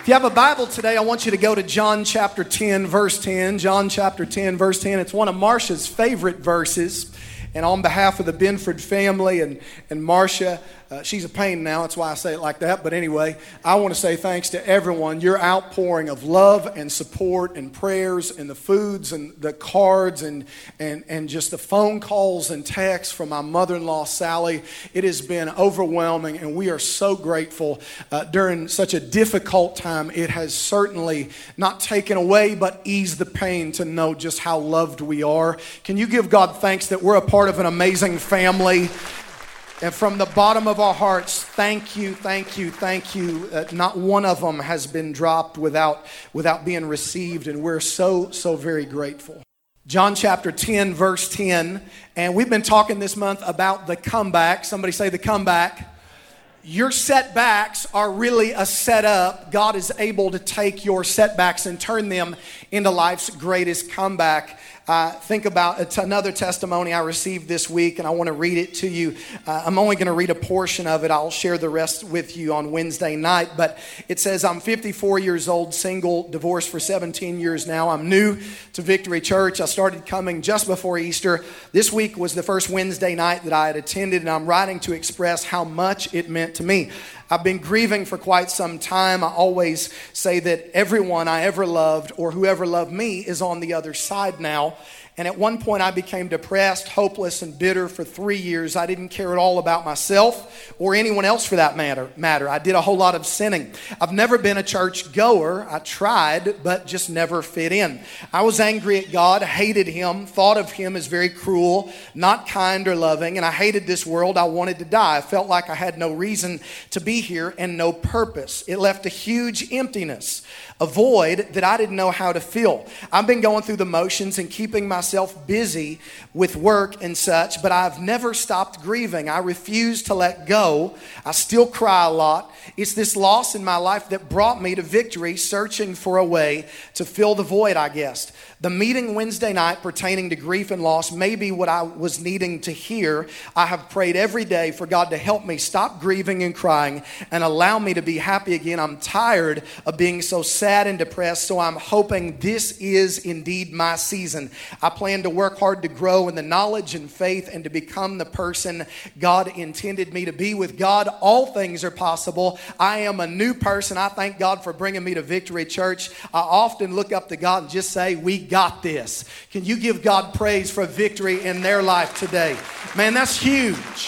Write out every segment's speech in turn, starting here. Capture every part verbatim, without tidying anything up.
If you have a Bible today, I want you to go to John chapter ten, verse ten. John chapter ten, verse ten. It's one of Marcia's favorite verses. And on behalf of the Benford family and, and Marcia, uh, she's a pain now, that's why I say it like that. But anyway, I want to say thanks to everyone. Your outpouring of love and support and prayers and the foods and the cards and, and, and just the phone calls and texts from my mother-in-law, Sally. It has been overwhelming, and we are so grateful. Uh, during such a difficult time, it has certainly not taken away but eased the pain to know just how loved we are. Can you give God thanks that we're a part of an amazing family? And from the bottom of our hearts, thank you, thank you, thank you. Uh, not one of them has been dropped without, without being received, and we're so, so very grateful. John chapter ten, verse ten, and we've been talking this month about the comeback. Somebody say the comeback. Your setbacks are really a setup. God is able to take your setbacks and turn them into life's greatest comeback. Uh, think about it's another testimony I received this week, and I want to read it to you. Uh, I'm only going to read a portion of it. I'll share the rest with you on Wednesday night. But it says, I'm fifty-four years old, single, divorced for seventeen years now. I'm new to Victory Church. I started coming just before Easter. This week was the first Wednesday night that I had attended, and I'm writing to express how much it meant to me. I've been grieving for quite some time. I always say that everyone I ever loved or whoever loved me is on the other side now. And at one point I became depressed, hopeless, and bitter for three years. I didn't care at all about myself or anyone else for that matter. matter. I did a whole lot of sinning. I've never been a church goer. I tried, but just never fit in. I was angry at God, hated Him, thought of Him as very cruel, not kind or loving, and I hated this world. I wanted to die. I felt like I had no reason to be here and no purpose. It left a huge emptiness, a void that I didn't know how to fill. I've been going through the motions and keeping myself busy with work and such, but I've never stopped grieving. I refuse to let go. I still cry a lot. It's this loss in my life that brought me to Victory, searching for a way to fill the void, I guess. The meeting Wednesday night pertaining to grief and loss may be what I was needing to hear. I have prayed every day for God to help me stop grieving and crying and allow me to be happy again. I'm tired of being so sad and depressed, so I'm hoping this is indeed my season. I plan to work hard to grow in the knowledge and faith and to become the person God intended me to be. With God, all things are possible. I am a new person. I thank God for bringing me to Victory Church. I often look up to God and just say, we got this. Can you give God praise for victory in their life today? Man, that's huge.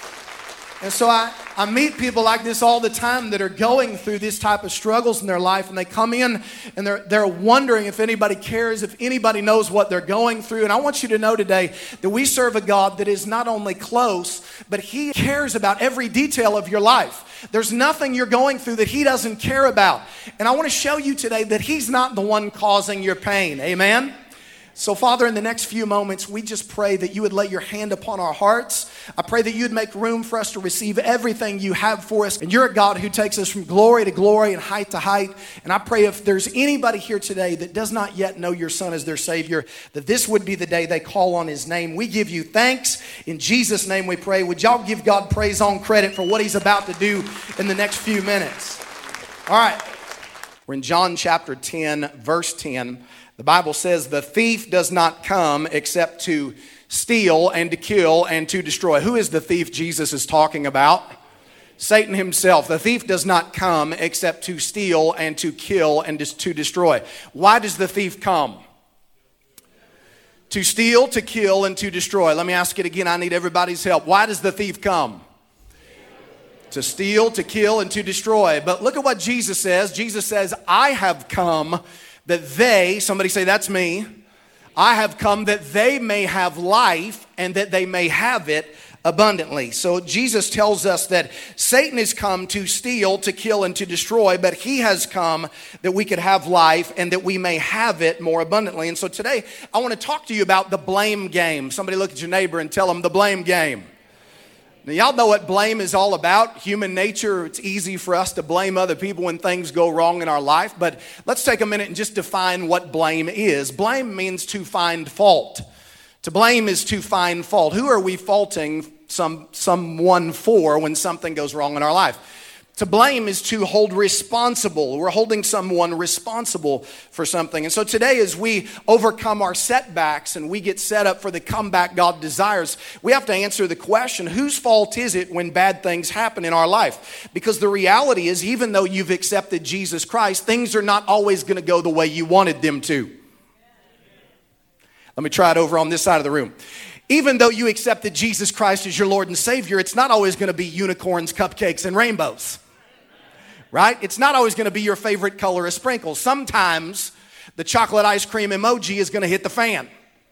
And so I, I meet people like this all the time that are going through this type of struggles in their life, and they come in and they're, they're wondering if anybody cares, if anybody knows what they're going through. And I want you to know today that we serve a God that is not only close, but He cares about every detail of your life. There's nothing you're going through that He doesn't care about. And I want to show you today that He's not the one causing your pain. Amen? So, Father, in the next few moments, we just pray that you would lay your hand upon our hearts. I pray that you would make room for us to receive everything you have for us. And you're a God who takes us from glory to glory and height to height. And I pray if there's anybody here today that does not yet know your Son as their Savior, that this would be the day they call on His name. We give you thanks. In Jesus' name we pray. Would y'all give God praise on credit for what He's about to do in the next few minutes? All right. We're in John chapter ten, verse ten. The Bible says the thief does not come except to steal and to kill and to destroy. Who is the thief Jesus is talking about? Satan himself. The thief does not come except to steal and to kill and to destroy. Why does the thief come? To steal, to kill, and to destroy. Let me ask it again. I need everybody's help. Why does the thief come? To steal, to kill, and to destroy. But look at what Jesus says. Jesus says, I have come that they, somebody say, that's me. I have come that they may have life and that they may have it abundantly. So Jesus tells us that Satan has come to steal, to kill, and to destroy, but He has come that we could have life and that we may have it more abundantly. And so today, I want to talk to you about the blame game. Somebody look at your neighbor and tell them the blame game. Now, y'all know what blame is all about. Human nature, it's easy for us to blame other people when things go wrong in our life. But let's take a minute and just define what blame is. Blame means to find fault. To blame is to find fault. Who are we faulting some someone for when something goes wrong in our life? To blame is to hold responsible. We're holding someone responsible for something. And so today, as we overcome our setbacks and we get set up for the comeback God desires, we have to answer the question, whose fault is it when bad things happen in our life? Because the reality is, even though you've accepted Jesus Christ, things are not always going to go the way you wanted them to. Let me try it over on this side of the room. Even though you accepted Jesus Christ as your Lord and Savior, it's not always going to be unicorns, cupcakes, and rainbows. Right? It's not always going to be your favorite color of sprinkles. Sometimes the chocolate ice cream emoji is going to hit the fan.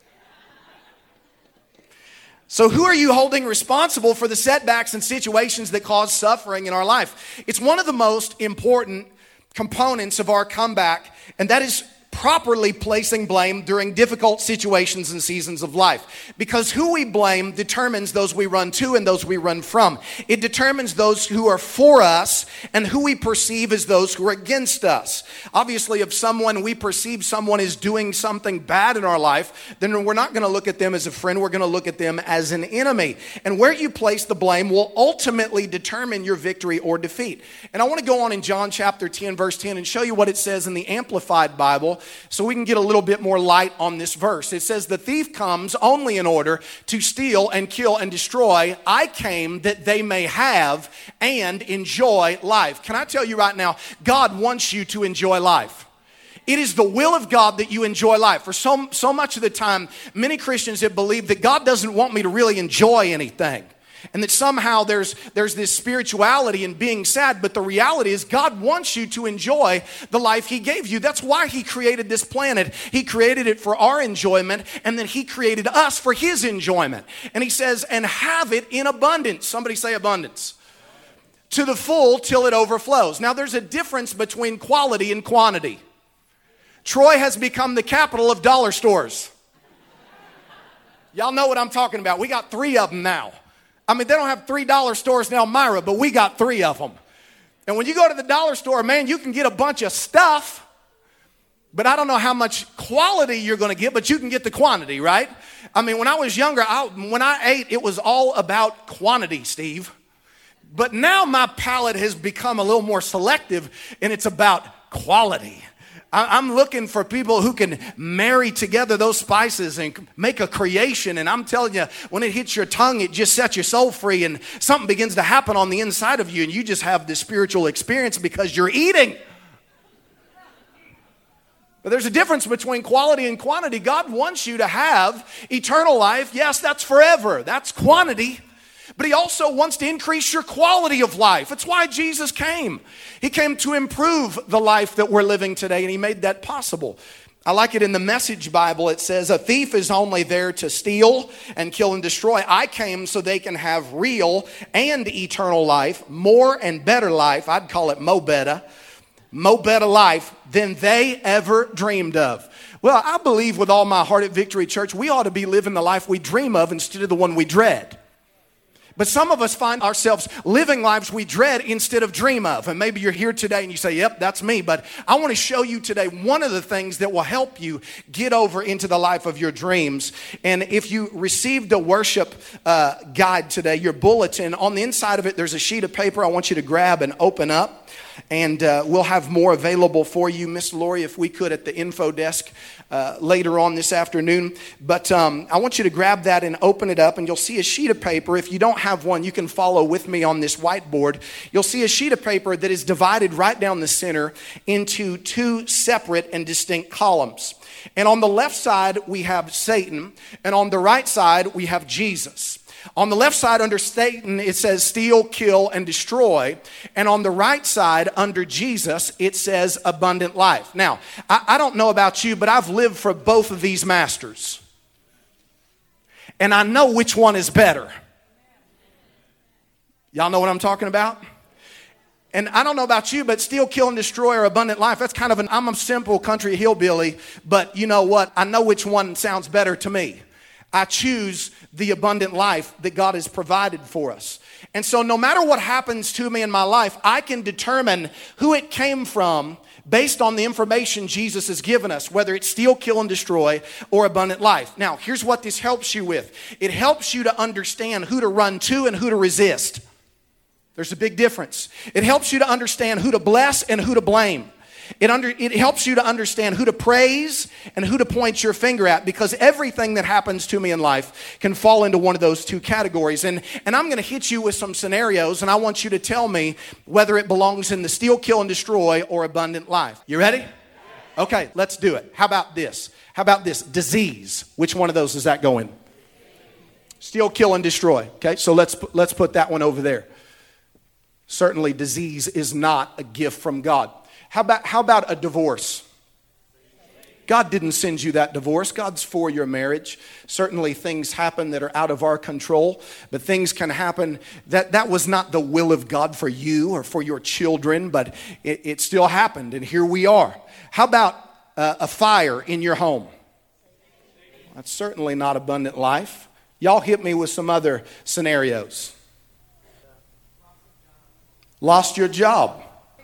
So who are you holding responsible for the setbacks and situations that cause suffering in our life? It's one of the most important components of our comeback, and that is properly placing blame during difficult situations and seasons of life. Because who we blame determines those we run to and those we run from. It determines those who are for us and who we perceive as those who are against us. Obviously, if someone, we perceive someone is doing something bad in our life, then we're not going to look at them as a friend, we're going to look at them as an enemy. And where you place the blame will ultimately determine your victory or defeat. And I want to go on in John chapter ten, verse ten, and show you what it says in the Amplified Bible, so we can get a little bit more light on this verse. It says, the thief comes only in order to steal and kill and destroy. I came that they may have and enjoy life. Can I tell you right now, God wants you to enjoy life. It is the will of God that you enjoy life. For so, so much of the time, many Christians have believed that God doesn't want me to really enjoy anything. And that somehow there's, there's this spirituality in being sad, but the reality is God wants you to enjoy the life He gave you. That's why He created this planet. He created it for our enjoyment, and then He created us for His enjoyment. And He says, and have it in abundance. Somebody say abundance. To the full till it overflows. Now there's a difference between quality and quantity. Troy has become the capital of dollar stores. Y'all know what I'm talking about. We got three of them now. I mean, they don't have three dollar stores in Elmira, but we got three of them. And when you go to the dollar store, man, you can get a bunch of stuff, but I don't know how much quality you're going to get, but you can get the quantity, right? I mean, when I was younger, I, when I ate, it was all about quantity, Steve. But now my palate has become a little more selective, and it's about quality. I'm looking for people who can marry together those spices and make a creation. And I'm telling you, when it hits your tongue, it just sets your soul free. And something begins to happen on the inside of you. And you just have this spiritual experience because you're eating. But there's a difference between quality and quantity. God wants you to have eternal life. Yes, that's forever. That's quantity. But He also wants to increase your quality of life. That's why Jesus came. He came to improve the life that we're living today, and He made that possible. I like it in the Message Bible. It says, a thief is only there to steal and kill and destroy. I came so they can have real and eternal life, more and better life. I'd call it mo better, mo better life than they ever dreamed of. Well, I believe with all my heart at Victory Church, we ought to be living the life we dream of instead of the one we dread. But some of us find ourselves living lives we dread instead of dream of. And maybe you're here today and you say, yep, that's me. But I want to show you today one of the things that will help you get over into the life of your dreams. And if you received a worship uh, guide today, your bulletin, on the inside of it, there's a sheet of paper I want you to grab and open up. And uh, we'll have more available for you. Miss Lori, if we could, at the info desk uh, later on this afternoon. But um, I want you to grab that and open it up, and you'll see a sheet of paper. If you don't have one, you can follow with me on this whiteboard. You'll see a sheet of paper that is divided right down the center into two separate and distinct columns. And on the left side, we have Satan, and on the right side, we have Jesus. On the left side under Satan, it says steal, kill, and destroy. And on the right side under Jesus, it says abundant life. Now, I, I don't know about you, but I've lived for both of these masters. And I know which one is better. Y'all know what I'm talking about? And I don't know about you, but steal, kill, and destroy or abundant life, that's kind of an, I'm a simple country hillbilly, but you know what? I know which one sounds better to me. I choose the abundant life that God has provided for us. And so no matter what happens to me in my life, I can determine who it came from based on the information Jesus has given us, whether it's steal, kill, and destroy or abundant life. Now, here's what this helps you with. It helps you to understand who to run to and who to resist. There's a big difference. It helps you to understand who to bless and who to blame. It, under, it helps you to understand who to praise and who to point your finger at, because everything that happens to me in life can fall into one of those two categories. And, and I'm going to hit you with some scenarios, and I want you to tell me whether it belongs in the steal, kill, and destroy or abundant life. You ready? Okay, let's do it. How about this? How about this? Disease. Which one of those does that go in? Steal, kill, and destroy. Okay, so let's, let's put that one over there. Certainly, disease is not a gift from God. How about, how about a divorce? God didn't send you that divorce. God's for your marriage. Certainly things happen that are out of our control, but things can happen that that was not the will of God for you or for your children, but it, it still happened, and here we are. How about uh, a fire in your home? That's certainly not abundant life. Y'all hit me with some other scenarios. Lost your job.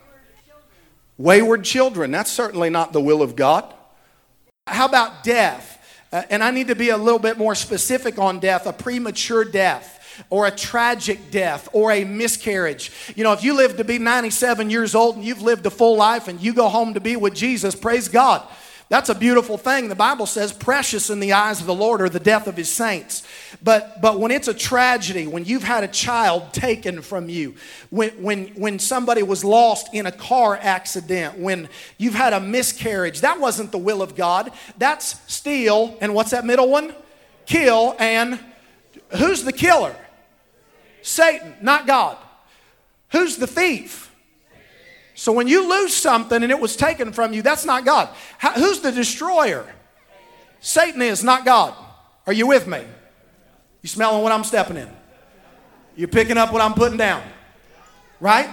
Wayward children, that's certainly not the will of God. How about death? Uh, and I need to be a little bit more specific on death, a premature death or a tragic death or a miscarriage. You know, if you live to be ninety-seven years old and you've lived a full life and you go home to be with Jesus, praise God. That's a beautiful thing. The Bible says precious in the eyes of the Lord are the death of his saints. But but when it's a tragedy, when you've had a child taken from you, when, when, when somebody was lost in a car accident, when you've had a miscarriage, that wasn't the will of God. That's steal, and what's that middle one? Kill, and who's the killer? Satan, not God. Who's the thief? So when you lose something and it was taken from you, that's not God. How, who's the destroyer? Satan is, not God. Are you with me? You smelling what I'm stepping in? You picking up what I'm putting down? Right?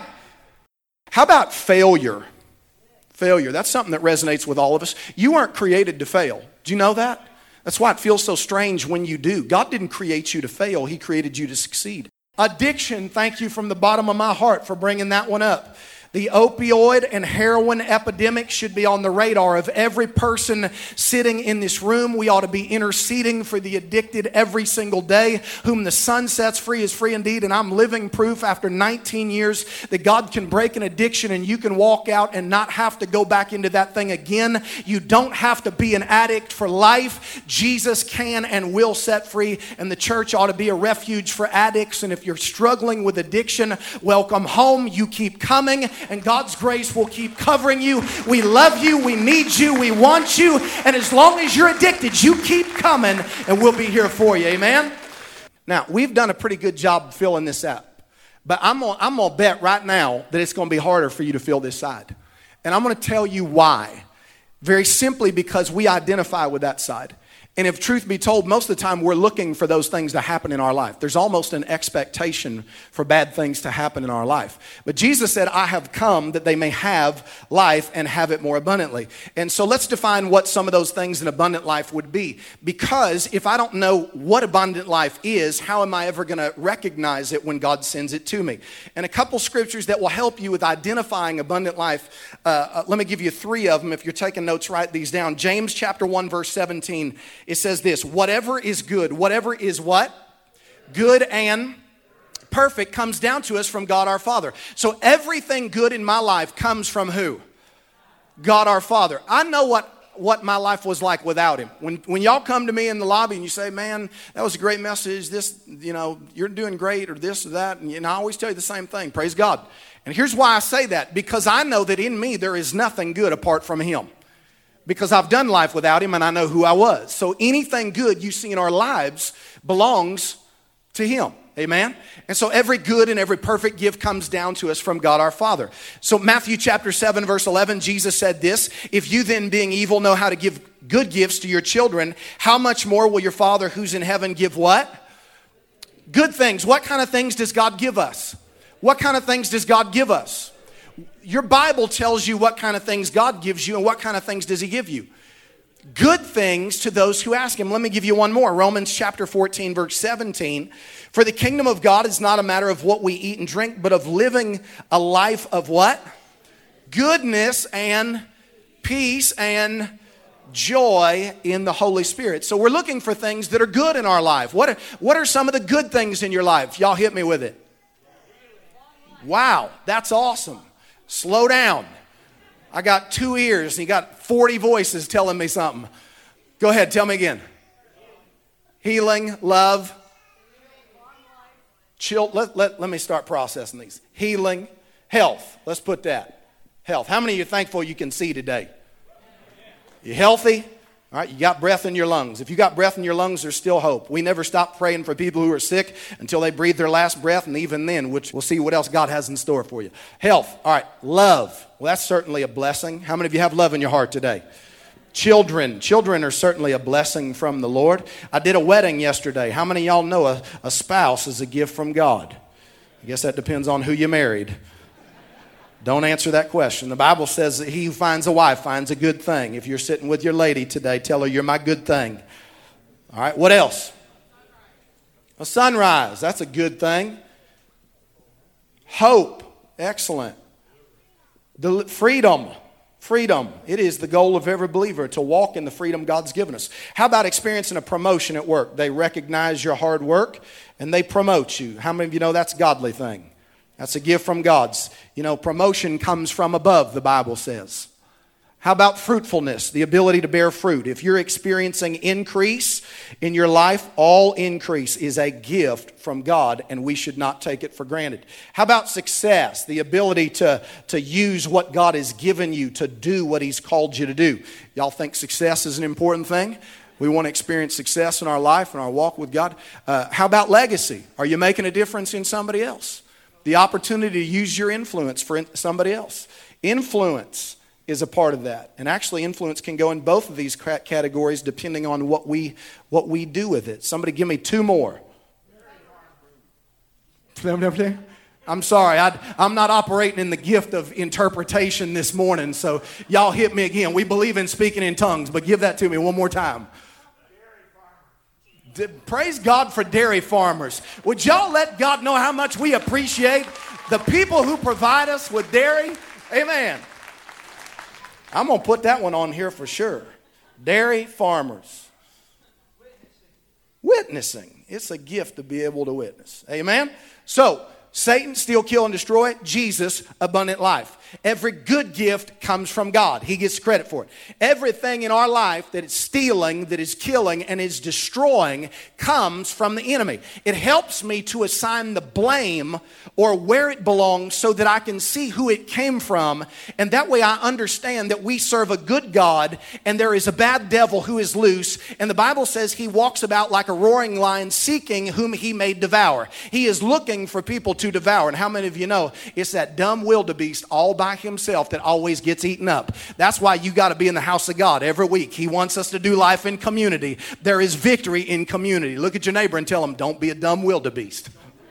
How about failure? Failure, that's something that resonates with all of us. You weren't created to fail. Do you know that? That's why it feels so strange when you do. God didn't create you to fail. He created you to succeed. Addiction, thank you from the bottom of my heart for bringing that one up. The opioid and heroin epidemic should be on the radar of every person sitting in this room. We ought to be interceding for the addicted every single day. Whom the Son sets free is free indeed. And I'm living proof after nineteen years that God can break an addiction and you can walk out and not have to go back into that thing again. You don't have to be an addict for life. Jesus can and will set free. And the church ought to be a refuge for addicts. And if you're struggling with addiction, welcome home. You keep coming. And God's grace will keep covering you. We love you. We need you. We want you. And as long as you're addicted, you keep coming and we'll be here for you. Amen? Now, we've done a pretty good job filling this out. But I'm going I'm to bet right now that it's going to be harder for you to fill this side. And I'm going to tell you why. Very simply because we identify with that side. And if truth be told, most of the time we're looking for those things to happen in our life. There's almost an expectation for bad things to happen in our life. But Jesus said, I have come that they may have life and have it more abundantly. And so let's define what some of those things in abundant life would be. Because if I don't know what abundant life is, how am I ever going to recognize it when God sends it to me? And a couple scriptures that will help you with identifying abundant life. Uh, uh, let me give you three of them. If you're taking notes, write these down. James chapter one, verse seventeen. It says this, whatever is good, whatever is what? Good and perfect comes down to us from God our Father. So everything good in my life comes from who? God our Father. I know what, what my life was like without him. When, when y'all come to me in the lobby and you say, man, that was a great message, this, you know, you're doing great or this or that. And, and I always tell you the same thing, praise God. And here's why I say that, because I know that in me there is nothing good apart from him. Because I've done life without him and I know who I was. So anything good you see in our lives belongs to him. Amen? And so every good and every perfect gift comes down to us from God our Father. So Matthew chapter seven verse eleven, Jesus said this, if you then being evil know how to give good gifts to your children, how much more will your Father who's in heaven give what? Good things. What kind of things does God give us? What kind of things does God give us? Your Bible tells you what kind of things God gives you and what kind of things does he give you. Good things to those who ask him. Let me give you one more. Romans chapter fourteen, verse seventeen. For the kingdom of God is not a matter of what we eat and drink, but of living a life of what? Goodness and peace and joy in the Holy Spirit. So we're looking for things that are good in our life. What are, what are some of the good things in your life? Y'all hit me with it. Wow, that's awesome. Slow down. I got two ears and you got forty voices telling me something. Go ahead, tell me again. Healing, love. Chill, let, let, let me start processing these. Healing, health. Let's put that. Health. How many of you are thankful you can see today? You healthy? All right, you got breath in your lungs. If you got breath in your lungs, there's still hope. We never stop praying for people who are sick until they breathe their last breath, and even then, which we'll see what else God has in store for you. Health. All right, love. Well, that's certainly a blessing. How many of you have love in your heart today? Children. Children are certainly a blessing from the Lord. I did a wedding yesterday. How many of y'all know a, a spouse is a gift from God? I guess that depends on who you married. Don't answer that question. The Bible says that he who finds a wife finds a good thing. If you're sitting with your lady today, tell her you're my good thing. All right, what else? A sunrise. That's a good thing. Hope. Excellent. The freedom. Freedom. It is the goal of every believer to walk in the freedom God's given us. How about experiencing a promotion at work? They recognize your hard work and they promote you. How many of you know that's a godly thing? That's a gift from God's. You know, promotion comes from above, the Bible says. How about fruitfulness, the ability to bear fruit? If you're experiencing increase in your life, all increase is a gift from God, and we should not take it for granted. How about success, the ability to, to use what God has given you to do what He's called you to do? Y'all think success is an important thing? We want to experience success in our life and our walk with God. Uh, how about legacy? Are you making a difference in somebody else? The opportunity to use your influence for somebody else. Influence is a part of that. And actually influence can go in both of these categories depending on what we what we do with it. Somebody give me two more. I'm sorry, I, I'm not operating in the gift of interpretation this morning, so y'all hit me again. We believe in speaking in tongues, but give that to me one more time. Praise God for dairy farmers. Would y'all let God know how much we appreciate the people who provide us with dairy? Amen. I'm going to put that one on here for sure. Dairy farmers. Witnessing. It's a gift to be able to witness. Amen. So, Satan, steal, kill, and destroy. Jesus, abundant life. Every good gift comes from God. He gets credit for it. Everything in our life that is stealing, that is killing, and is destroying comes from the enemy. It helps me to assign the blame or where it belongs so that I can see who it came from. And that way I understand that we serve a good God and there is a bad devil who is loose. And the Bible says he walks about like a roaring lion seeking whom he may devour. He is looking for people to devour. And how many of you know it's that dumb wildebeest all by himself that always gets eaten up? That's why you got to be in the house of God every week. He wants us to do life in community. There is victory in community. Look at your neighbor and tell him, don't be a dumb wildebeest.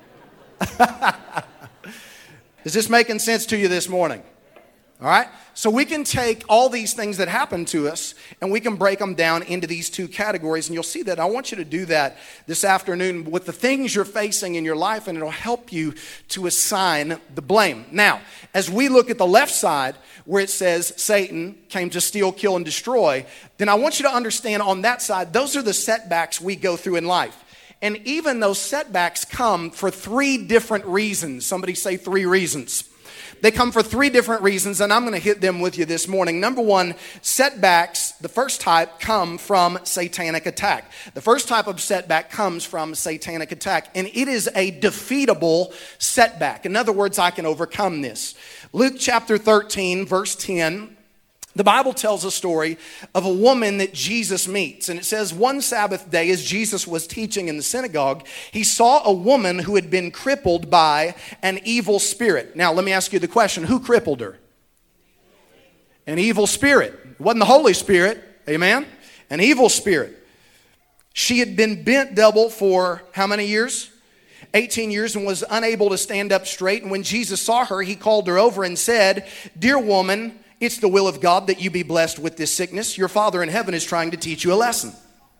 Is this making sense to you this morning? All right? So we can take all these things that happen to us and we can break them down into these two categories. And you'll see that. I want you to do that this afternoon with the things you're facing in your life, and it'll help you to assign the blame. Now, as we look at the left side where it says Satan came to steal, kill, and destroy, then I want you to understand on that side, those are the setbacks we go through in life. And even those setbacks come for three different reasons. Somebody say three reasons. They come for three different reasons, and I'm going to hit them with you this morning. Number one, setbacks, the first type, come from satanic attack. The first type of setback comes from satanic attack, and it is a defeatable setback. In other words, I can overcome this. Luke chapter thirteen, verse ten. The Bible tells a story of a woman that Jesus meets. And it says, one Sabbath day as Jesus was teaching in the synagogue, he saw a woman who had been crippled by an evil spirit. Now, let me ask you the question, who crippled her? An evil spirit. It wasn't the Holy Spirit, amen? An evil spirit. She had been bent double for how many years? eighteen years, and was unable to stand up straight. And when Jesus saw her, he called her over and said, "Dear woman, it's the will of God that you be blessed with this sickness. Your Father in heaven is trying to teach you a lesson."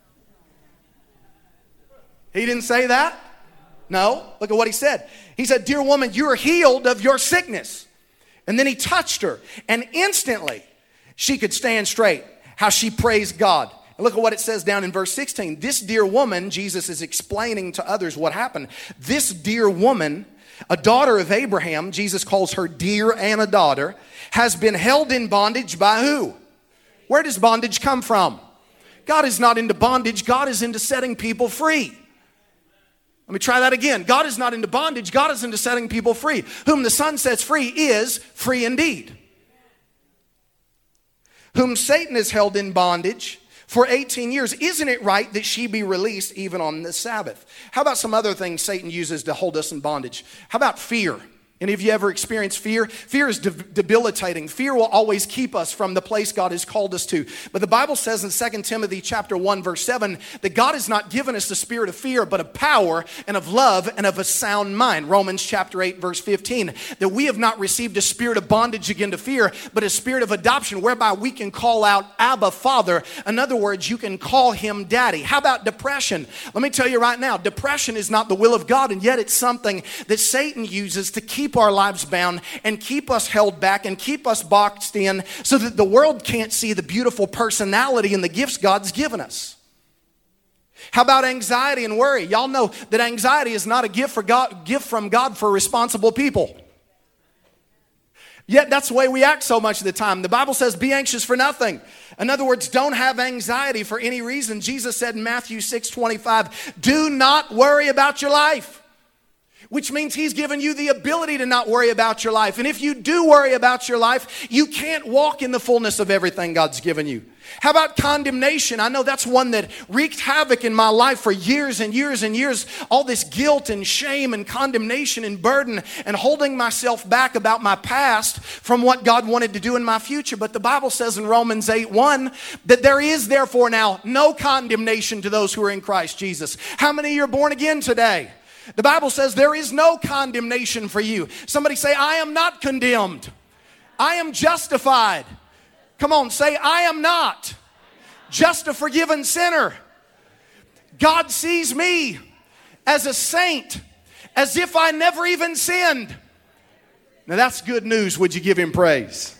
He didn't say that? No. Look at what he said. He said, "Dear woman, you are healed of your sickness." And then he touched her, and instantly she could stand straight. How she praised God. And look at what it says down in verse sixteen. This dear woman, Jesus is explaining to others what happened. This dear woman a daughter of Abraham, Jesus calls her dear and a daughter, has been held in bondage by who? Where does bondage come from? God is not into bondage. God is into setting people free. Let me try that again. God is not into bondage. God is into setting people free. Whom the Son sets free is free indeed. Whom Satan has held in bondage for eighteen years. Isn't it right that she be released even on the Sabbath? How about some other things Satan uses to hold us in bondage? How about fear? Any of you ever experienced fear? Fear is de- debilitating. Fear will always keep us from the place God has called us to. But the Bible says in Second Timothy chapter one, verse seven, that God has not given us the spirit of fear, but of power and of love and of a sound mind. Romans chapter eight, verse fifteen, that we have not received a spirit of bondage again to fear, but a spirit of adoption, whereby we can call out, Abba, Father. In other words, you can call him Daddy. How about depression? Let me tell you right now, depression is not the will of God, and yet it's something that Satan uses to keep our lives bound and keep us held back and keep us boxed in so that the world can't see the beautiful personality and the gifts God's given us. How about anxiety and worry? Y'all know that anxiety is not a gift for God, gift from God for responsible people. Yet that's the way we act so much of the time. The Bible says, be anxious for nothing. In other words, don't have anxiety for any reason. Jesus said in Matthew six twenty-five, do not worry about your life. Which means he's given you the ability to not worry about your life. And if you do worry about your life, you can't walk in the fullness of everything God's given you. How about condemnation? I know that's one that wreaked havoc in my life for years and years and years. All this guilt and shame and condemnation and burden and holding myself back about my past from what God wanted to do in my future. But the Bible says in Romans eight one that there is therefore now no condemnation to those who are in Christ Jesus. How many of you are born again today? The Bible says there is no condemnation for you. Somebody say, I am not condemned. I am justified. Come on, say, I am not just a forgiven sinner. God sees me as a saint, as if I never even sinned. Now that's good news. Would you give him praise?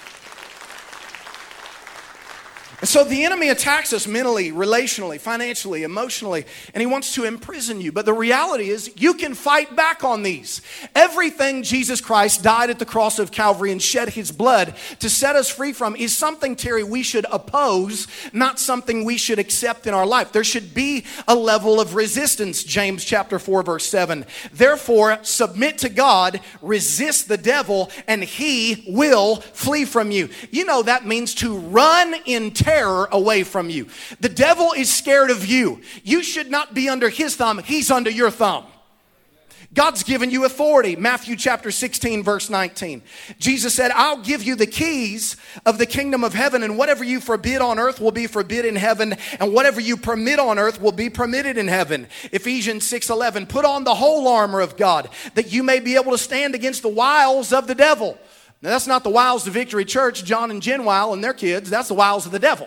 And so the enemy attacks us mentally, relationally, financially, emotionally, and he wants to imprison you. But the reality is you can fight back on these. Everything Jesus Christ died at the cross of Calvary and shed his blood to set us free from is something, Terry, we should oppose, not something we should accept in our life. There should be a level of resistance, James chapter four, verse seven. Therefore, submit to God, resist the devil, and he will flee from you. You know that means to run in terror. Terror away from you. The devil is scared of you. You should not be under his thumb. He's under your thumb. God's given you authority. Matthew chapter sixteen, verse nineteen. Jesus said, I'll give you the keys of the kingdom of heaven, and whatever you forbid on earth will be forbid in heaven, and whatever you permit on earth will be permitted in heaven. Ephesians six eleven. Put on the whole armor of God, that you may be able to stand against the wiles of the devil. Now, that's not the wiles of Victory Church, John and Jen Weil and their kids. That's the wiles of the devil.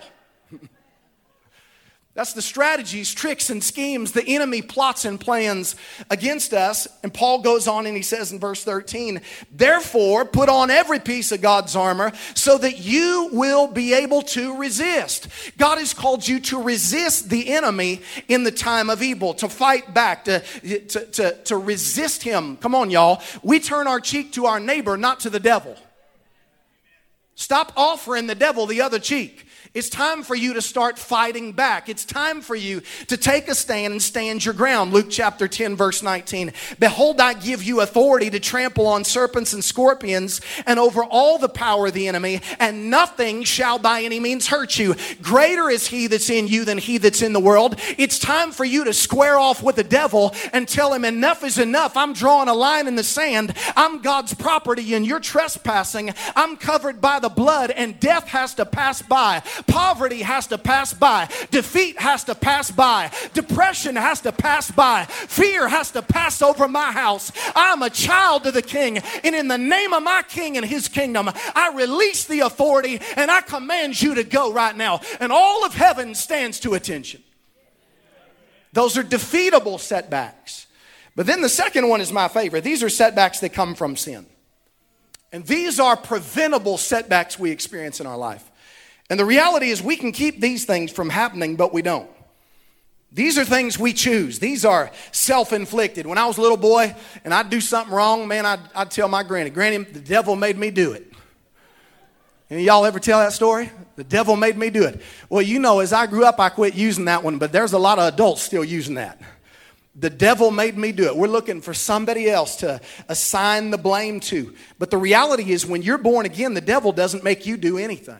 That's the strategies, tricks, and schemes the enemy plots and plans against us. And Paul goes on and he says in verse thirteen, therefore, put on every piece of God's armor so that you will be able to resist. God has called you to resist the enemy in the time of evil, to fight back, to, to, to, to resist him. Come on, y'all. We turn our cheek to our neighbor, not to the devil. Stop offering the devil the other cheek. It's time for you to start fighting back. It's time for you to take a stand and stand your ground. Luke chapter ten, verse nineteen. Behold, I give you authority to trample on serpents and scorpions and over all the power of the enemy, and nothing shall by any means hurt you. Greater is he that's in you than he that's in the world. It's time for you to square off with the devil and tell him enough is enough. I'm drawing a line in the sand. I'm God's property and you're trespassing. I'm covered by the blood, and death has to pass by. Poverty has to pass by. Defeat has to pass by. Depression has to pass by. Fear has to pass over my house. I'm a child of the King, and in the name of my King and his kingdom, I release the authority and I command you to go right now. And all of heaven stands to attention. Those are defeatable setbacks. But then the second one is my favorite. These are setbacks that come from sin. And these are preventable setbacks we experience in our life. And the reality is we can keep these things from happening, but we don't. These are things we choose. These are self-inflicted. When I was a little boy and I'd do something wrong, man, I'd, I'd tell my granny, Granny, the devil made me do it. Any of y'all ever tell that story? The devil made me do it. Well, you know, as I grew up, I quit using that one, but there's a lot of adults still using that. The devil made me do it. We're looking for somebody else to assign the blame to. But the reality is, when you're born again, the devil doesn't make you do anything.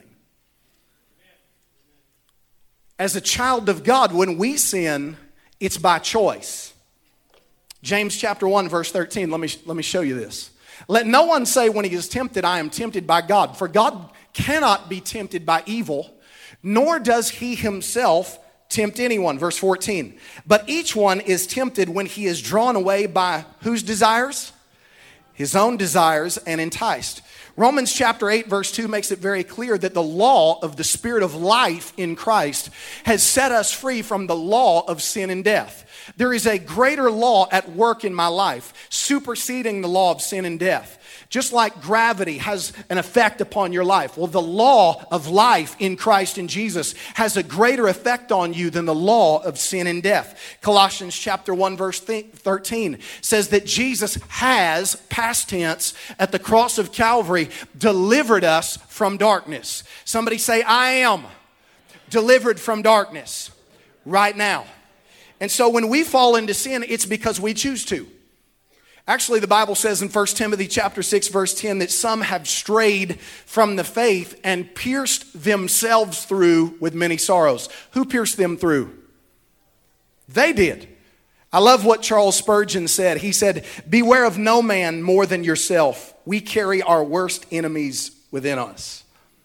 As a child of God, when we sin, it's by choice. James chapter one, verse thirteen, let me, let me show you this. Let no one say when he is tempted, I am tempted by God. For God cannot be tempted by evil, nor does he himself tempt anyone. Verse fourteen. But each one is tempted when he is drawn away by whose desires? His own desires, and enticed. Romans chapter eight verse two makes it very clear that the law of the Spirit of life in Christ has set us free from the law of sin and death. There is a greater law at work in my life, superseding the law of sin and death. Just like gravity has an effect upon your life. Well, the law of life in Christ and Jesus has a greater effect on you than the law of sin and death. Colossians chapter one verse thirteen says that Jesus has, past tense, at the cross of Calvary, delivered us from darkness. Somebody say, I am delivered from darkness right now. And so when we fall into sin, it's because we choose to. Actually, the Bible says in First Timothy chapter six, verse ten, that some have strayed from the faith and pierced themselves through with many sorrows. Who pierced them through? They did. I love what Charles Spurgeon said. He said, beware of no man more than yourself. We carry our worst enemies within us.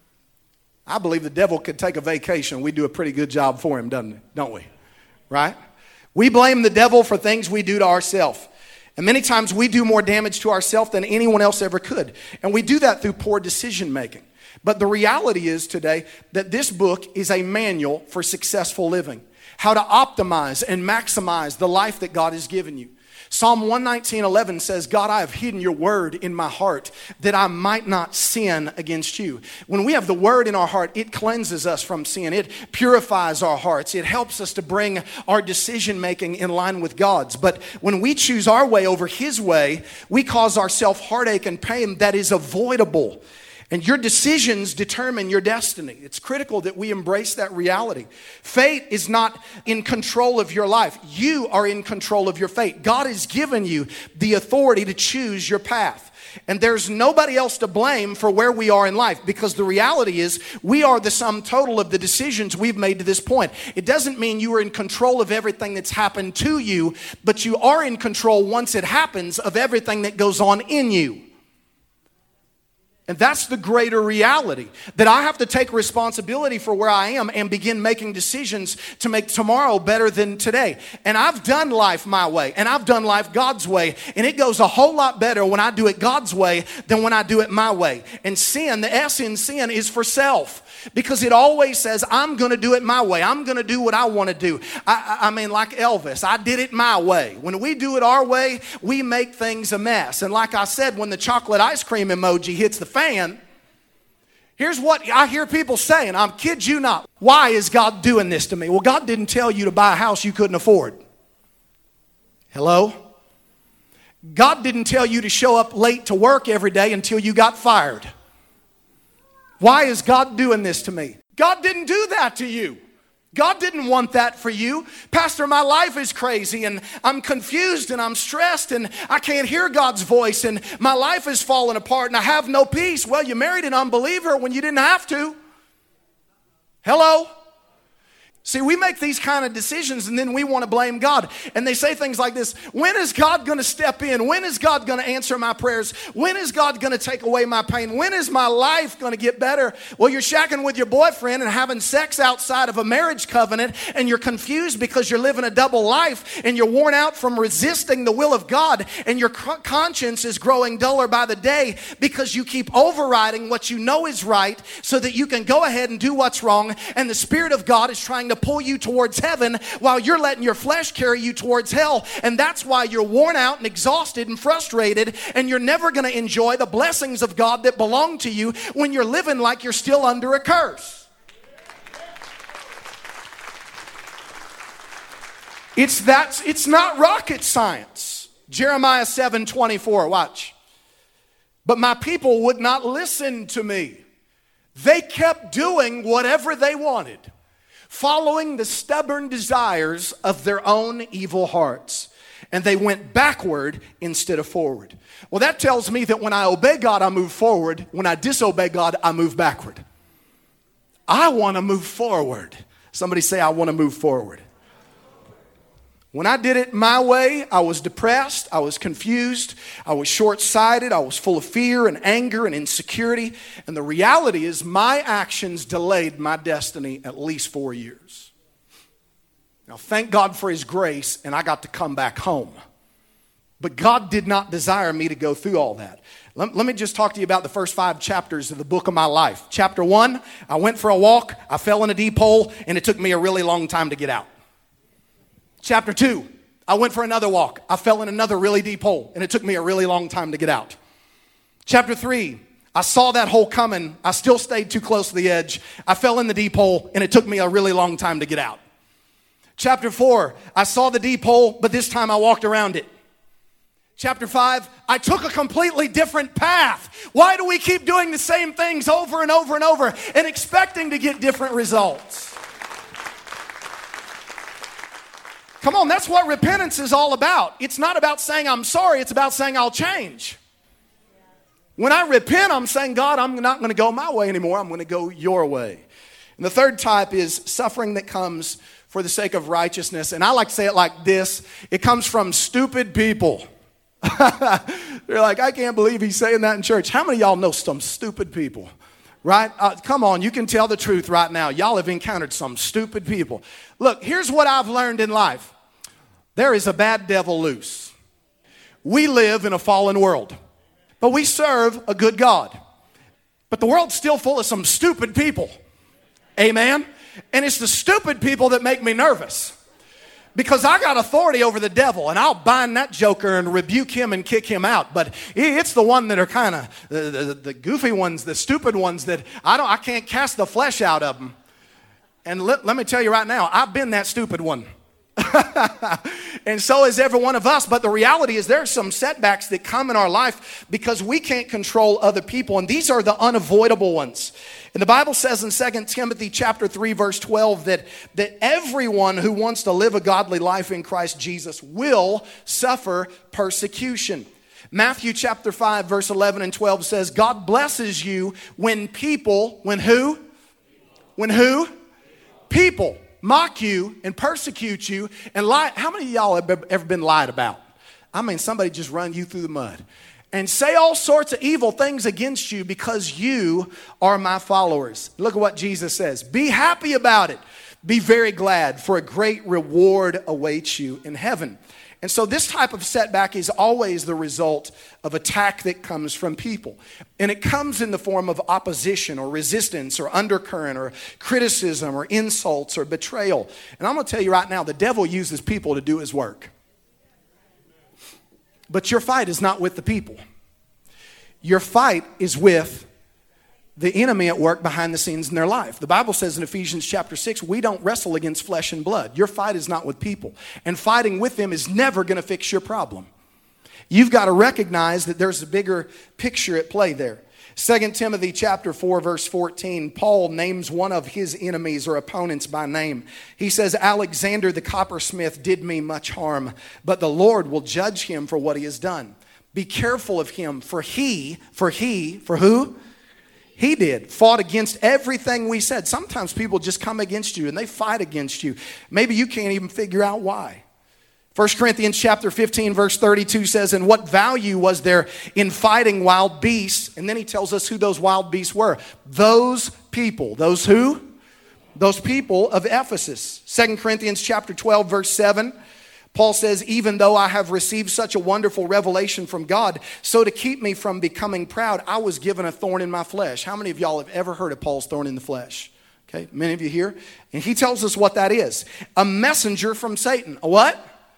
I believe the devil could take a vacation. We do a pretty good job for him, doesn't it? Don't we? Right? We blame the devil for things we do to ourselves. And many times we do more damage to ourselves than anyone else ever could. And we do that through poor decision making. But the reality is today that this book is a manual for successful living. How to optimize and maximize the life that God has given you. Psalm one nineteen eleven says, God, I have hidden your word in my heart that I might not sin against you. When we have the word in our heart, it cleanses us from sin. It purifies our hearts. It helps us to bring our decision making in line with God's. But when we choose our way over his way, we cause ourselves heartache and pain that is avoidable. And your decisions determine your destiny. It's critical that we embrace that reality. Fate is not in control of your life. You are in control of your fate. God has given you the authority to choose your path. And there's nobody else to blame for where we are in life, because the reality is we are the sum total of the decisions we've made to this point. It doesn't mean you are in control of everything that's happened to you, but you are in control once it happens of everything that goes on in you. And that's the greater reality, that I have to take responsibility for where I am and begin making decisions to make tomorrow better than today. And I've done life my way, and I've done life God's way, and it goes a whole lot better when I do it God's way than when I do it my way. And sin, the S in sin, is for self. Because it always says, I'm going to do it my way. I'm going to do what I want to do. I, I, I mean, like Elvis, I did it my way. When we do it our way, we make things a mess. And like I said, when the chocolate ice cream emoji hits the fan, here's what I hear people saying. I'm kid you not. Why is God doing this to me? Well, God didn't tell you to buy a house you couldn't afford. Hello? God didn't tell you to show up late to work every day until you got fired. Why is God doing this to me? God didn't do that to you. God didn't want that for you. Pastor, my life is crazy and I'm confused and I'm stressed and I can't hear God's voice and my life is falling apart and I have no peace. Well, you married an unbeliever when you didn't have to. Hello? See, we make these kind of decisions and then we want to blame God. And they say things like this: when is God going to step in? When is God going to answer my prayers? When is God going to take away my pain? When is my life going to get better? Well, you're shacking with your boyfriend and having sex outside of a marriage covenant, and you're confused because you're living a double life and you're worn out from resisting the will of God, and your conscience is growing duller by the day because you keep overriding what you know is right so that you can go ahead and do what's wrong, and the Spirit of God is trying to pull you towards heaven while you're letting your flesh carry you towards hell. And that's why you're worn out and exhausted and frustrated, and you're never going to enjoy the blessings of God that belong to you when you're living like you're still under a curse. It's that, it's not rocket science. Jeremiah seven twenty-four, watch. But my people would not listen to me. They kept doing whatever they wanted, following the stubborn desires of their own evil hearts. And they went backward instead of forward. Well, that tells me that when I obey God, I move forward. When I disobey God, I move backward. I want to move forward. Somebody say, I want to move forward. When I did it my way, I was depressed, I was confused, I was short-sighted, I was full of fear and anger and insecurity. And the reality is my actions delayed my destiny at least four years. Now, thank God for His grace, and I got to come back home. But God did not desire me to go through all that. Let, let me just talk to you about the first five chapters of the book of my life. Chapter one, I went for a walk, I fell in a deep hole, and it took me a really long time to get out. Chapter two, I went for another walk. I fell in another really deep hole, and it took me a really long time to get out. Chapter three, I saw that hole coming. I still stayed too close to the edge. I fell in the deep hole, and it took me a really long time to get out. Chapter four, I saw the deep hole, but this time I walked around it. Chapter five, I took a completely different path. Why do we keep doing the same things over and over and over and expecting to get different results? Come on, that's what repentance is all about. It's not about saying I'm sorry, it's about saying I'll change. When I repent, I'm saying, God, I'm not going to go my way anymore. I'm going to go your way. And the third type is suffering that comes for the sake of righteousness. And I like to say it like this. It comes from stupid people. They're like, I can't believe he's saying that in church. How many of y'all know some stupid people? Right? Uh, come on, you can tell the truth right now. Y'all have encountered some stupid people. Look, here's what I've learned in life. There is a bad devil loose. We live in a fallen world, but we serve a good God. But the world's still full of some stupid people. Amen? And it's the stupid people that make me nervous. Because I got authority over the devil, and I'll bind that joker and rebuke him and kick him out. But it's the one that are kind of the, the, the goofy ones, the stupid ones that I don't, I can't cast the flesh out of them. And let, let me tell you right now, I've been that stupid one. And so is every one of us. But the reality is there are some setbacks that come in our life because we can't control other people. And these are the unavoidable ones. And the Bible says in Second Timothy chapter three, verse twelve, that, that everyone who wants to live a godly life in Christ Jesus will suffer persecution. Matthew chapter five, verse eleven and twelve says, God blesses you when people, when who? When who? People mock you and persecute you and lie. How many of y'all have ever been lied about? I mean, somebody just run you through the mud and say all sorts of evil things against you because you are my followers. Look at what Jesus says. Be happy about it. Be very glad, for a great reward awaits you in heaven. And so this type of setback is always the result of attack that comes from people. And it comes in the form of opposition or resistance or undercurrent or criticism or insults or betrayal. And I'm going to tell you right now, the devil uses people to do his work. But your fight is not with the people. Your fight is with the enemy at work behind the scenes in their life. The Bible says in Ephesians chapter six, we don't wrestle against flesh and blood. Your fight is not with people. And fighting with them is never going to fix your problem. You've got to recognize that there's a bigger picture at play there. Second Timothy chapter four, verse fourteen, Paul names one of his enemies or opponents by name. He says, Alexander the coppersmith did me much harm, but the Lord will judge him for what he has done. Be careful of him, for he, for he, for who? He did, fought against everything we said. Sometimes people just come against you and they fight against you. Maybe you can't even figure out why. First Corinthians chapter fifteen, verse thirty-two says, and what value was there in fighting wild beasts? And then he tells us who those wild beasts were. Those people. Those who? Those people of Ephesus. Second Corinthians chapter twelve, verse seven. Paul says, even though I have received such a wonderful revelation from God, so to keep me from becoming proud, I was given a thorn in my flesh. How many of y'all have ever heard of Paul's thorn in the flesh? Okay, many of you here. And he tells us what that is. A messenger from Satan. A what?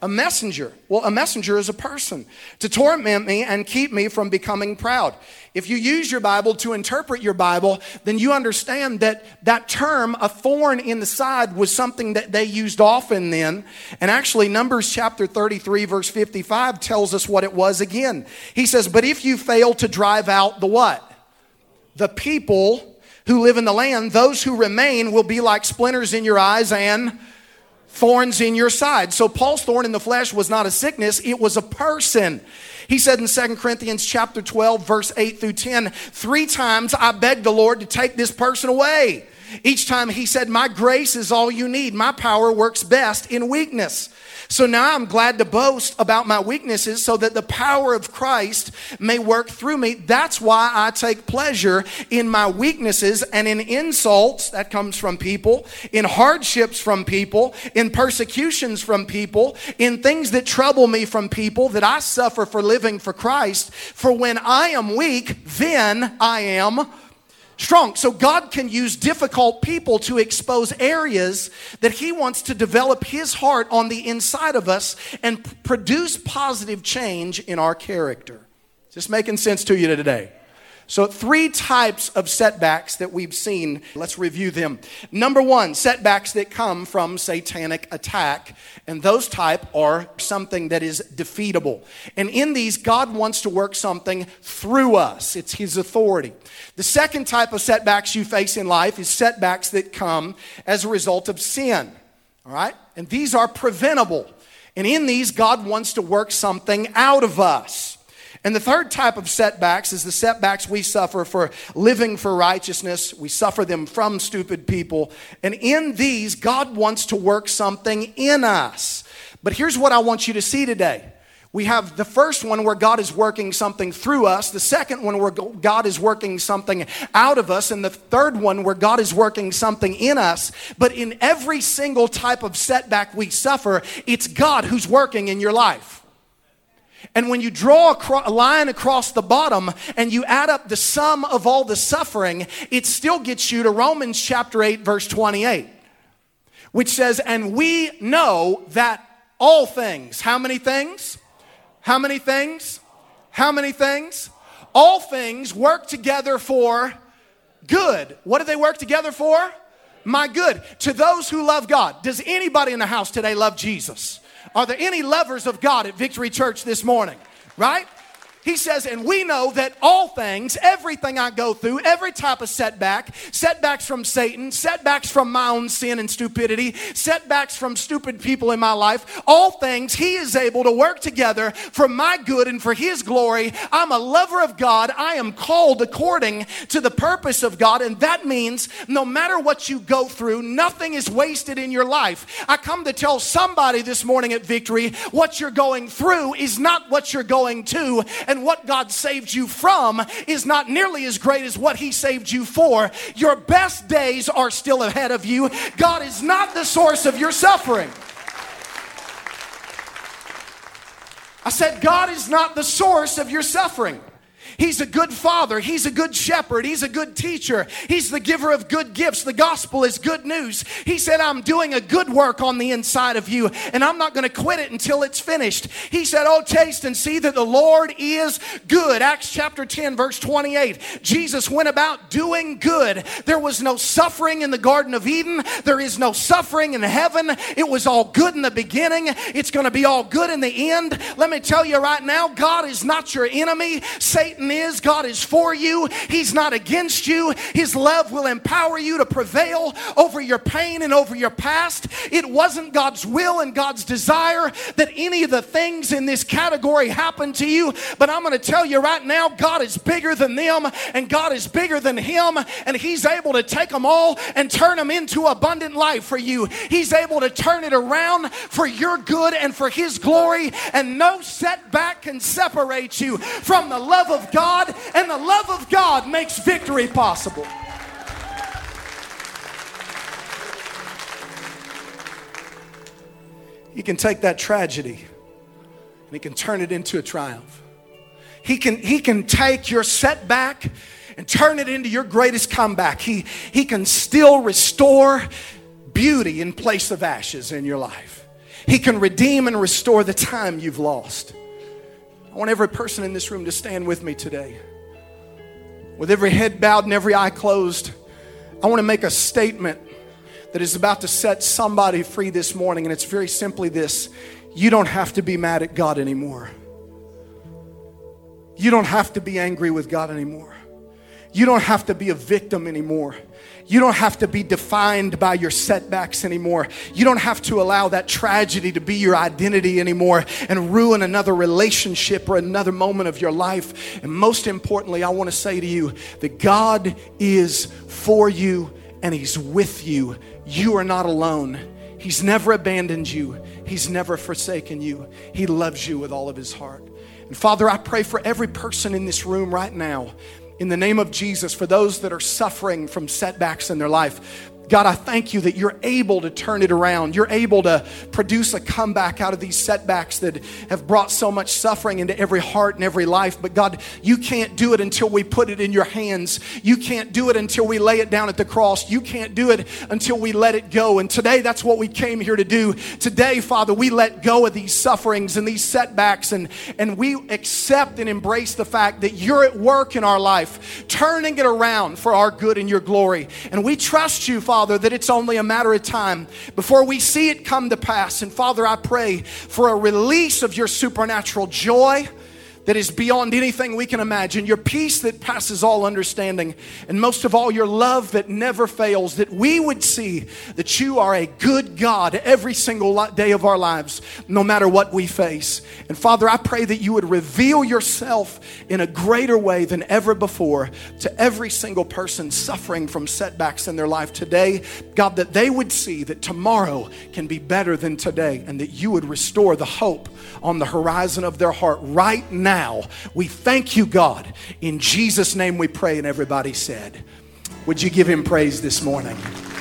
A messenger. Well, a messenger is a person to torment me and keep me from becoming proud. If you use your Bible to interpret your Bible, then you understand that that term, a thorn in the side, was something that they used often then. And actually, Numbers chapter thirty-three, verse fifty-five tells us what it was again. He says, but if you fail to drive out the what? The people who live in the land, those who remain will be like splinters in your eyes and thorns in your side. So Paul's thorn in the flesh was not a sickness, it was a person. He said in Second Corinthians chapter twelve, verse eight through ten, three times I begged the Lord to take this person away. Each time he said, my grace is all you need. My power works best in weakness. So now I'm glad to boast about my weaknesses so that the power of Christ may work through me. That's why I take pleasure in my weaknesses and in insults, that comes from people, in hardships from people, in persecutions from people, in things that trouble me from people, that I suffer for living for Christ. For when I am weak, then I am strong. So God can use difficult people to expose areas that He wants to develop His heart on the inside of us and p- produce positive change in our character. Is this making sense to you today? So three types of setbacks that we've seen. Let's review them. Number one, setbacks that come from satanic attack. And those type are something that is defeatable. And in these, God wants to work something through us. It's His authority. The second type of setbacks you face in life is setbacks that come as a result of sin. All right? And these are preventable. And in these, God wants to work something out of us. And the third type of setbacks is the setbacks we suffer for living for righteousness. We suffer them from stupid people. And in these, God wants to work something in us. But here's what I want you to see today. We have the first one where God is working something through us. The second one where God is working something out of us. And the third one where God is working something in us. But in every single type of setback we suffer, it's God who's working in your life. And when you draw a line across the bottom and you add up the sum of all the suffering, it still gets you to Romans chapter eight, verse twenty-eight, which says, and we know that all things, how many things? How many things? How many things? All things work together for good. What do they work together for? My good. To those who love God. Does anybody in the house today love Jesus? Are there any lovers of God at Victory Church this morning? Right? He says, and we know that all things, everything I go through, every type of setback, setbacks from Satan, setbacks from my own sin and stupidity, setbacks from stupid people in my life, all things He is able to work together for my good and for His glory. I'm a lover of God. I am called according to the purpose of God. And that means no matter what you go through, nothing is wasted in your life. I come to tell somebody this morning at Victory, what you're going through is not what you're going to. And what God saved you from is not nearly as great as what He saved you for. Your best days are still ahead of you. God is not the source of your suffering. I said, God is not the source of your suffering. He's a good father. He's a good shepherd. He's a good teacher. He's the giver of good gifts. The gospel is good news. He said, I'm doing a good work on the inside of you, and I'm not going to quit it until it's finished. He said, oh, taste and see that the Lord is good. Acts chapter ten, verse twenty-eight. Jesus went about doing good. There was no suffering in the Garden of Eden. There is no suffering in heaven. It was all good in the beginning. It's going to be all good in the end. Let me tell you right now, God is not your enemy. Satan is. God is for you. He's not against you. His love will empower you to prevail over your pain and over your past. It wasn't God's will and God's desire that any of the things in this category happened to you, but I'm going to tell you right now, God is bigger than them and God is bigger than him, and He's able to take them all and turn them into abundant life for you. He's able to turn it around for your good and for His glory, and no setback can separate you from the love of God, and the love of God makes victory possible. He can take that tragedy and He can turn it into a triumph. He can, he can take your setback and turn it into your greatest comeback. He, he can still restore beauty in place of ashes in your life. He can redeem and restore the time you've lost. I want every person in this room to stand with me today. With every head bowed and every eye closed, I want to make a statement that is about to set somebody free this morning. And it's very simply this: you don't have to be mad at God anymore. You don't have to be angry with God anymore. You don't have to be a victim anymore. You don't have to be defined by your setbacks anymore. You don't have to allow that tragedy to be your identity anymore and ruin another relationship or another moment of your life. And most importantly, I want to say to you that God is for you and He's with you. You are not alone. He's never abandoned you. He's never forsaken you. He loves you with all of His heart. And Father, I pray for every person in this room right now, in the name of Jesus, for those that are suffering from setbacks in their life. God, I thank you that you're able to turn it around. You're able to produce a comeback out of these setbacks that have brought so much suffering into every heart and every life. But God, you can't do it until we put it in your hands. You can't do it until we lay it down at the cross. You can't do it until we let it go. And today, that's what we came here to do. Today, Father, we let go of these sufferings and these setbacks, and, and we accept and embrace the fact that you're at work in our life, turning it around for our good and your glory. And we trust you, Father, Father, that it's only a matter of time before we see it come to pass. And Father, I pray for a release of your supernatural joy that is beyond anything we can imagine, your peace that passes all understanding, and most of all, your love that never fails, that we would see that you are a good God every single day of our lives, no matter what we face. And Father, I pray that you would reveal yourself in a greater way than ever before to every single person suffering from setbacks in their life today. God, that they would see that tomorrow can be better than today, and that you would restore the hope on the horizon of their heart right now. Now, we thank you, God. In Jesus' name we pray, and everybody said, would you give him praise this morning?